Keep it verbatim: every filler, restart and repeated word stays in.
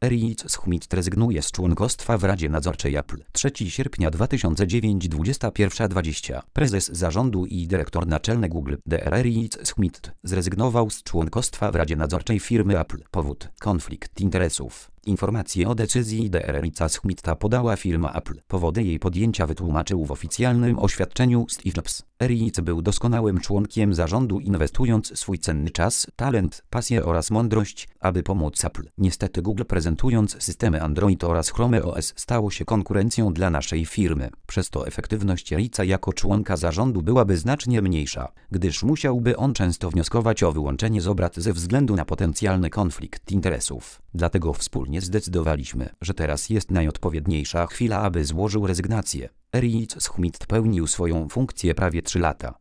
Reed Schmidt rezygnuje z członkostwa w Radzie Nadzorczej Apple. trzeciego sierpnia dwa tysiące dziewiątego, dwudziesta pierwsza dwadzieścia. Prezes zarządu i dyrektor naczelny Google, dr Reed Schmidt, zrezygnował z członkostwa w Radzie Nadzorczej firmy Apple. Powód: konflikt interesów. Informacje o decyzji dr Reeda Schmidta podała firma Apple. Powody jej podjęcia wytłumaczył w oficjalnym oświadczeniu Steve Jobs. Reed był doskonałym członkiem zarządu, inwestując swój cenny czas, talent, pasję oraz mądrość, aby pomóc Apple. Niestety Google, prezentując systemy Android oraz Chrome O S, stało się konkurencją dla naszej firmy. Przez to efektywność Reeda jako członka zarządu byłaby znacznie mniejsza, gdyż musiałby on często wnioskować o wyłączenie z obrad ze względu na potencjalny konflikt interesów. Dlatego wspólnie zdecydowaliśmy, że teraz jest najodpowiedniejsza chwila, aby złożył rezygnację. Reed Schmidt pełnił swoją funkcję prawie trzy lata.